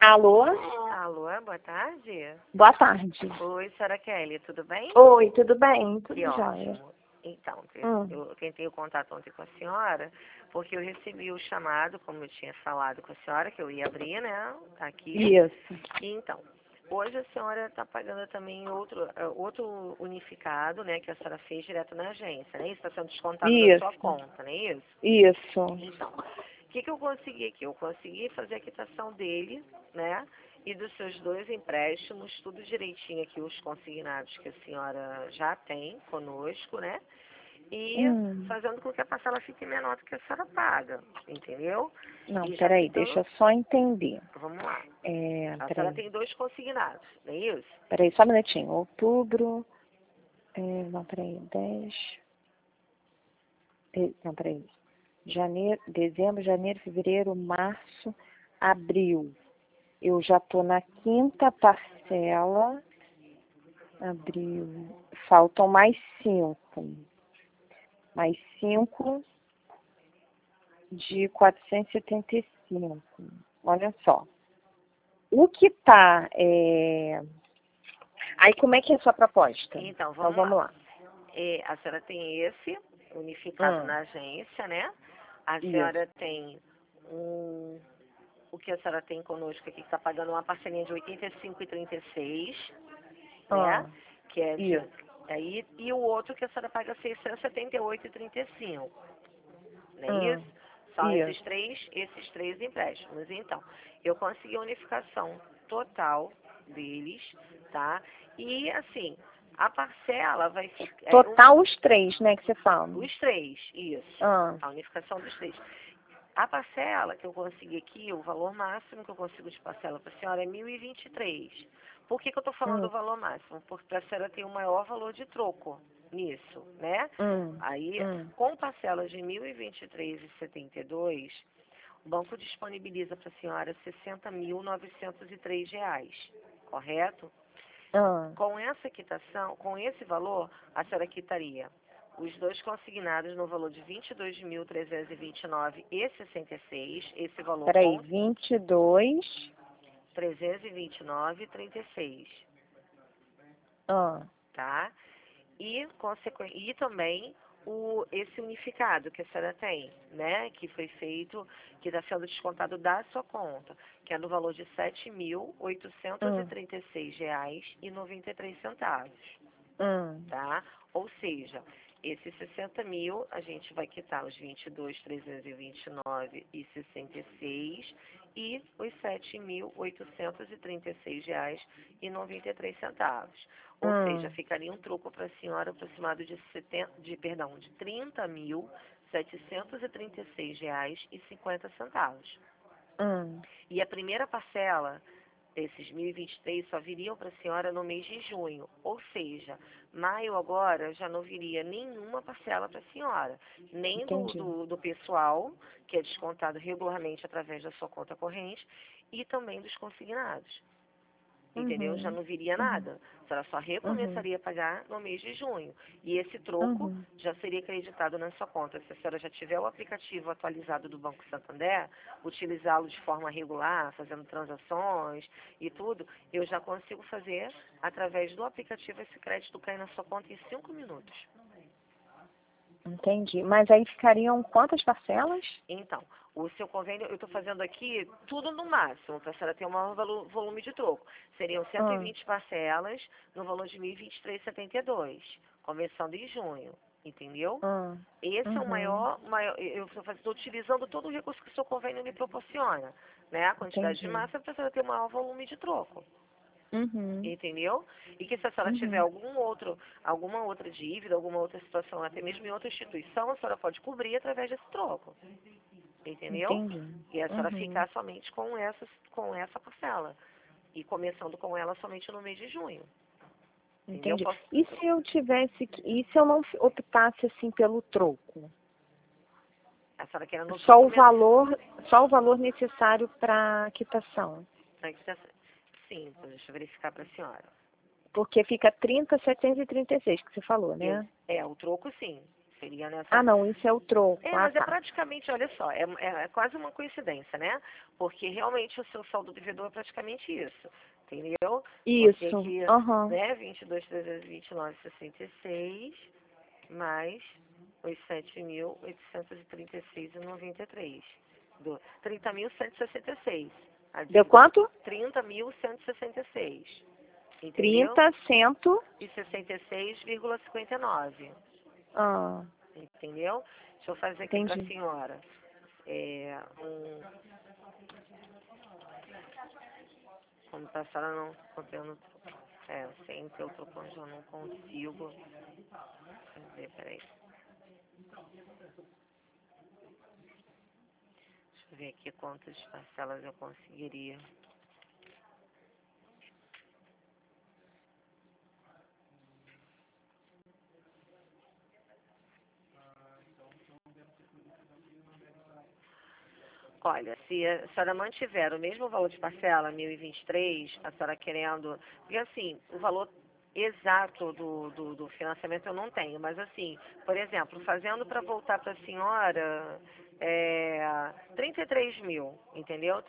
Alô? Alô, boa tarde. Boa tarde. Oi, senhora Kelly, tudo bem? Oi, tudo bem? Tudo Que jóia. ótimo. Então, Hum. eu tentei o contato ontem com a senhora, porque eu recebi o chamado, como eu tinha falado com a senhora, que eu ia abrir, né, aqui. Isso. Então, hoje a senhora está pagando também outro unificado, né, que a senhora fez direto na agência, né? Isso está sendo descontado da sua Isso. conta, não é isso? Isso. Então, o que eu consegui aqui? Eu consegui fazer a quitação dele, né? E dos seus dois empréstimos, tudo direitinho aqui, os consignados que a senhora já tem conosco, né? E fazendo com que a parcela fique menor do que a senhora paga, entendeu? Não, E já peraí, quitando... deixa eu só entender. Vamos lá. A senhora Peraí. tem dois consignados, não é isso? Peraí, só um minutinho. Outubro. Não, peraí. 10. Não, peraí. Janeiro, dezembro, janeiro, fevereiro, março, abril. Eu já tô na quinta parcela. Abril. Faltam mais 5. Mais 5 de 475. Olha só. O que tá... Aí, como é que é a sua proposta? Então, Vamos lá. A senhora tem esse unificado na agência, né? A Isso. senhora tem o que a senhora tem conosco aqui, que está pagando uma parcelinha de 85,36, né? Que é de, Isso. aí, e o outro que a senhora paga 678,35, não é isso? São Isso. esses três empréstimos. Então, eu consegui a unificação total deles, tá? E, assim, a parcela vai ficar... Total os 3, né, que você fala? Os três, isso. A unificação dos três. A parcela que eu consegui aqui, o valor máximo que eu consigo de parcela para a senhora é 1.023. Por que eu estou falando o valor máximo? Porque a senhora tem o maior valor de troco nisso, né? Aí, com parcelas de 1.023,72, o banco disponibiliza para a senhora R$60.903, correto? Com essa quitação, com esse valor, a senhora quitaria os dois consignados no valor de R$22.329,66, esse valor... Peraí, 22... 329,36. Tá? E também esse unificado que a senhora tem, né? Que foi feito, que está sendo descontado da sua conta, que é no valor de R$7.836,93. Tá? Ou seja, esses 60 mil, a gente vai quitar os 22.329,66 e os R$7.836,93. Ou seja, ficaria um troco para a senhora aproximado de R$30.736,50. E a primeira parcela desses 1.023 só viriam para a senhora no mês de junho. Ou seja, maio agora já não viria nenhuma parcela para a senhora. Nem do pessoal, que é descontado regularmente através da sua conta corrente, e também dos consignados. Entendeu? Já não viria nada. A senhora só recomeçaria a pagar no mês de junho. E esse troco já seria acreditado na sua conta. Se a senhora já tiver o aplicativo atualizado do Banco Santander, utilizá-lo de forma regular, fazendo transações e tudo, eu já consigo fazer, através do aplicativo, esse crédito cair na sua conta em 5 minutos. Entendi. Mas aí ficariam quantas parcelas? Então, o seu convênio, eu estou fazendo aqui tudo no máximo, para a senhora ter um maior volume de troco. Seriam 120 parcelas no valor de R$1.023,72, começando em junho, entendeu? Esse é o maior eu estou utilizando todo o recurso que o seu convênio me proporciona, né? A quantidade de massa para a senhora ter um maior volume de troco. Entendeu? E que se a senhora tiver alguma outra dívida, alguma outra situação, até mesmo em outra instituição, a senhora pode cobrir através desse troco. Entendeu? E a senhora ficar somente com essa parcela. E começando com ela somente no mês de junho. Entendi. E se eu não optasse assim pelo troco? A senhora quer no só o valor necessário para quitação? Sim, deixa eu verificar para a senhora. Porque fica 30.736 que você falou, né? O troco sim. Seria nessa... Ah, não, isso é o troco. Mas é Tá. praticamente, olha só, é quase uma coincidência, né? Porque realmente o seu saldo devedor é praticamente isso, entendeu? Você Isso. aqui, Aham. né, 22.329,66 mais os 7.836,93. 30.166. A Deu dívida. quanto? 30.166. Entendeu? 30, cento. E 66,59. Ah, Entendeu? Deixa eu fazer aqui para a entendi. senhora. Como a senhora não contendo. Sem ter o troco eu já não consigo fazer, peraí. Deixa eu ver aqui quantas parcelas eu conseguiria. Olha, se a senhora mantiver o mesmo valor de parcela, 1.023, a senhora querendo... Porque assim, o valor exato do financiamento eu não tenho, mas assim, por exemplo, fazendo para voltar para a senhora 33 mil, entendeu?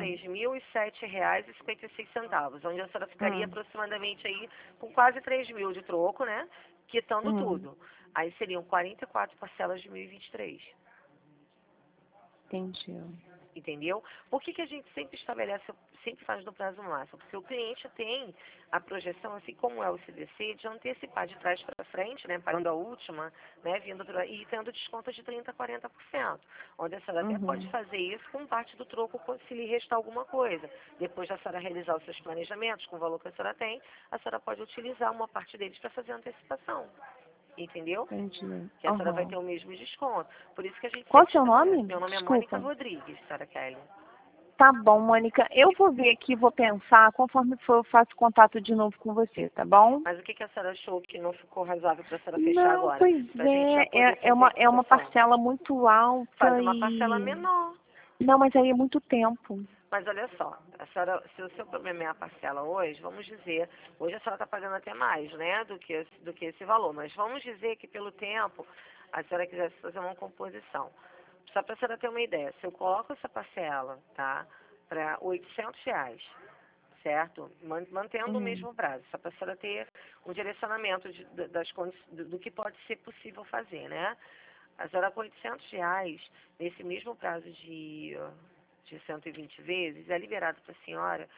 33.007,56, onde a senhora ficaria Hum, aproximadamente aí com quase 3 mil de troco, né? Quitando hum, tudo. Aí seriam 44 parcelas de 1.023. entendi. Entendeu? Por que a gente sempre estabelece, sempre faz no prazo máximo? Porque o cliente tem a projeção, assim como é o CDC, de antecipar de trás para frente, né, pagando a última, né, e tendo descontos de 30% a 40%. Onde a senhora até pode Uhum, fazer isso com parte do troco se lhe restar alguma coisa. Depois da senhora realizar os seus planejamentos com o valor que a senhora tem, a senhora pode utilizar uma parte deles para fazer a antecipação. Entendeu? entendi. Que a senhora vai ter Aham. o mesmo desconto. Por isso que a gente Qual o sempre seu estabelece. nome? Meu nome é Mônica Desculpa. Rodrigues, senhora Kelly. Tá bom, Mônica. Eu vou ver aqui, vou pensar. Conforme for, eu faço contato de novo com você, tá bom? Mas o que a senhora achou que não ficou razoável para a senhora fechar Não, agora? pois Para a gente já poder é fazer a uma cotação. parcela muito Faz alta uma parcela e... menor. Não, mas aí é muito tempo. Mas olha só, a senhora, se o seu problema é a parcela hoje, vamos dizer, hoje a senhora está pagando até mais, né, do que esse valor. Mas vamos dizer que pelo tempo, a senhora quisesse fazer uma composição. Só para a senhora ter uma ideia, se eu coloco essa parcela, tá, para R$ 800, certo? Mantendo o Uhum. mesmo prazo, só para a senhora ter um direcionamento do que pode ser possível fazer, né? A senhora com R$ 800, nesse mesmo prazo de 120 vezes, é liberado para a senhora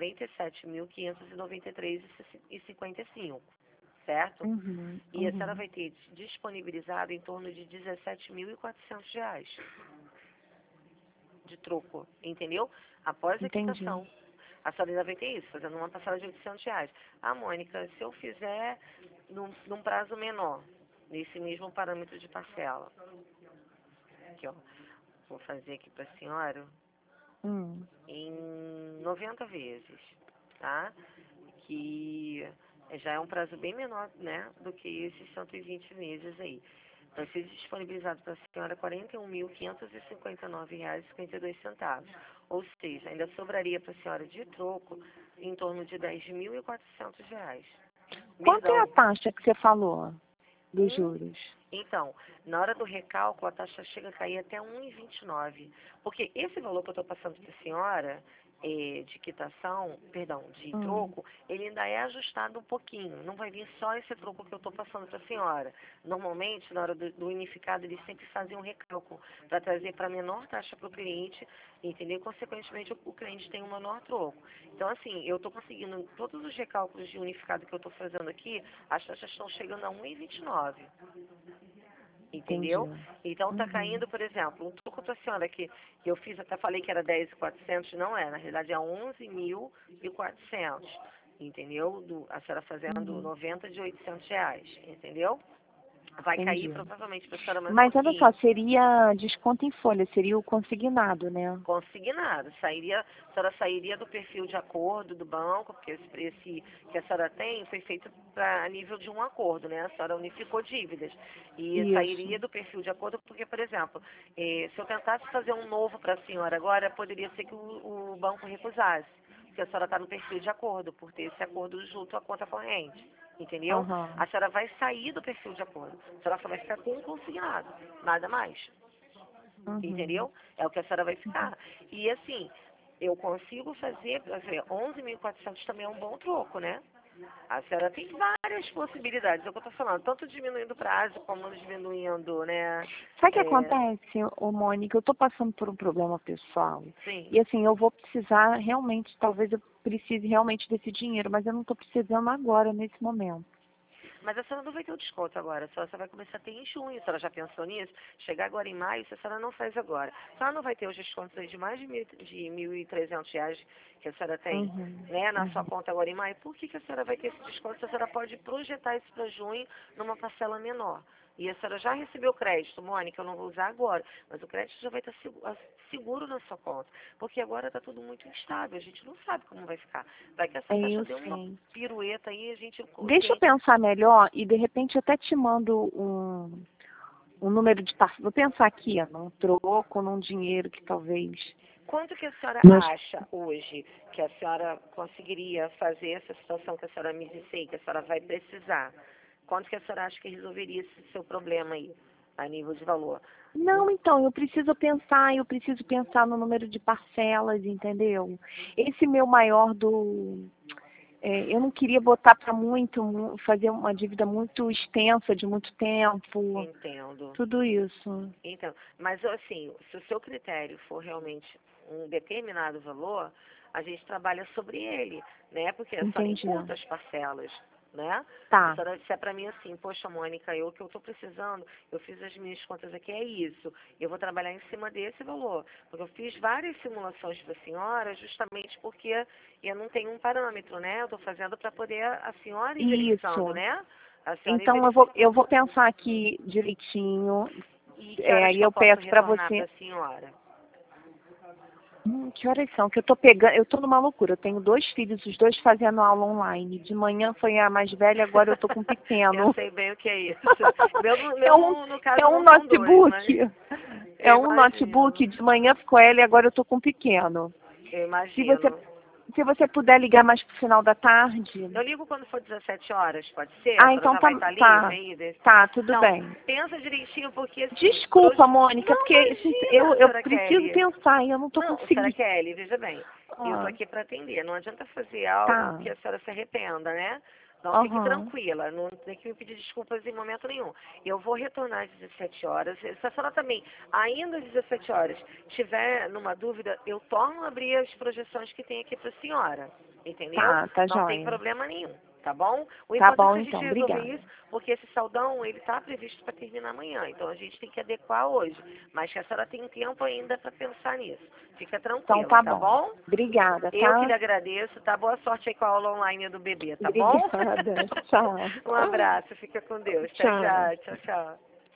47.593,55, certo? Uhum. E a senhora Uhum. vai ter disponibilizado em torno de R$ 17.400 de troco, entendeu? Após a Entendi. quitação. A senhora ainda vai ter isso, fazendo uma parcela de R$ 800. Ah, Mônica, se eu fizer num prazo menor, nesse mesmo parâmetro de parcela, aqui, ó, vou fazer aqui para a senhora Hum. em 90 vezes, tá? Que já é um prazo bem menor, né, do que esses 120 meses aí. Vai ser disponibilizado para a senhora R$ 41.559,52. Ou seja, ainda sobraria para a senhora de troco em torno de R$ 10.400. Quanto é a Perdão. taxa que você falou dos Um, juros? então, na hora do recálculo, a taxa chega a cair até 1,29. Porque esse valor que eu estou passando para a senhora, de quitação, perdão, de Hum. troco, ele ainda é ajustado um pouquinho. Não vai vir só esse troco que eu estou passando para a senhora. Normalmente, na hora do unificado, eles sempre fazem um recálculo para trazer para a menor taxa para o cliente, entendeu? Consequentemente, o cliente tem um menor troco. Então, assim, eu estou conseguindo, todos os recálculos de unificado que eu estou fazendo aqui, as taxas estão chegando a 1,29. Entendi. Entendeu? Então está Uhum. caindo, por exemplo, um troco para a senhora que eu fiz, até falei que era 10.400, não é, na realidade é 11.400, entendeu? A senhora fazendo Uhum. 90 de R$ 800, entendeu? Vai cair Entendi. provavelmente para a senhora mais um Mas olha só, pouquinho. seria desconto em folha, seria o consignado, né? Consignado. A senhora sairia do perfil de acordo do banco, porque esse que a senhora tem foi feito a nível de um acordo, né? A senhora unificou dívidas. E Isso. sairia do perfil de acordo, porque, por exemplo, se eu tentasse fazer um novo para a senhora agora, poderia ser que o banco recusasse, porque a senhora está no perfil de acordo, por ter esse acordo junto à conta corrente. entendeu? Uhum. A senhora vai sair do perfil de acordo. A senhora só vai ficar com um consignado, nada mais. Uhum. Entendeu? É o que a senhora vai ficar. E assim, eu consigo fazer, quer dizer, 11.400 também é um bom troco, né? A senhora tem várias possibilidades, é o que eu tô falando, tanto diminuindo o prazo como diminuindo, né? Sabe o que acontece, ô Mônica? Eu tô passando por um problema pessoal. Sim. E assim, eu vou precisar realmente, talvez eu precise realmente desse dinheiro, mas eu não tô precisando agora, nesse momento. Mas a senhora não vai ter o desconto agora, a senhora só vai começar a ter em junho. A senhora já pensou nisso? Chegar agora em maio, se a senhora não faz agora. A senhora não vai ter os descontos aí de mais de R$ 1.300 que a senhora tem, né, na sua conta agora em maio. Por que a senhora vai ter esse desconto se a senhora pode projetar isso para junho numa parcela menor? E a senhora já recebeu o crédito, Mônica, eu não vou usar agora, mas o crédito já vai estar seguro na sua conta. Porque agora está tudo muito instável, a gente não sabe como vai ficar. Vai que essa taxa Eu deu uma sei. pirueta aí, a gente... Deixa eu pensar melhor e de repente eu até te mando um número de parcela. Vou pensar aqui, ó, num troco, num dinheiro que talvez... Quanto que a senhora Mas, acha hoje que a senhora conseguiria fazer essa situação que a senhora me disse aí, que a senhora vai precisar? Quanto que a senhora acha que resolveria esse seu problema aí, a nível de valor? não, então, eu preciso pensar no número de parcelas, entendeu? Esse meu maior eu não queria botar para fazer uma dívida muito extensa, de muito tempo, Entendo. tudo isso. Então, mas assim, se o seu critério for realmente um determinado valor, a gente trabalha sobre ele, né? Porque a senhora Entendi. encurta as parcelas, né? Se a Tá. senhora disser para mim assim, poxa, Mônica, o que eu estou precisando, eu fiz as minhas contas aqui, é isso. Eu vou trabalhar em cima desse valor. Porque eu fiz várias simulações para a senhora, justamente porque eu não tenho um parâmetro, né? Eu estou fazendo para poder a senhora ir verificando, Isso. né? A senhora ir Então verificando. eu vou pensar aqui direitinho. E que horas Aí que eu eu posso peço para retornar para você. a senhora? Que horas são? Que eu tô numa loucura. Eu tenho 2 filhos, os dois fazendo aula online. De manhã foi a mais velha, agora eu tô com o Eu pequeno. sei bem o que é isso. Meu, É um, no caso, é um não são dois, mas notebook. É eu um imagino. notebook, de manhã ficou ela e agora eu tô com o pequeno. Eu Se você, imagino. se você puder ligar mais pro final da tarde. Eu ligo quando for 17 horas, pode ser? A Ah, senhora então já tá, vai estar livre tá, aí? tá, tudo Não, bem. pensa direitinho, porque assim, Desculpa, Mônica, Não, porque imagina, eu senhora preciso Kelly. pensar e eu não tô Não, senhora conseguindo. Kelly, veja bem, eu tô Ah, aqui para atender. Não adianta fazer algo tá, que a senhora se arrependa, né? Não, fique aham, tranquila, não tem que me pedir desculpas em momento nenhum. Eu vou retornar às 17 horas. Se a senhora também, ainda às 17 horas, tiver numa dúvida, eu torno a abrir as projeções que tem aqui para a senhora. Entendeu? tá Não tem joia. problema nenhum, tá bom? O Tá importante bom é a gente então, resolver obrigada. isso, porque esse saldão, ele está previsto para terminar amanhã. Então a gente tem que adequar hoje. Mas que a senhora tem tempo ainda para pensar nisso. Fica Então tranquila, tá tá bom. bom? Obrigada, Eu que tá? lhe agradeço, tá? Boa sorte aí com a aula online do bebê, tá bom? Obrigada. Tchau. Um abraço, fica com Deus. Tchau, Tchau. tchau, tchau, tchau.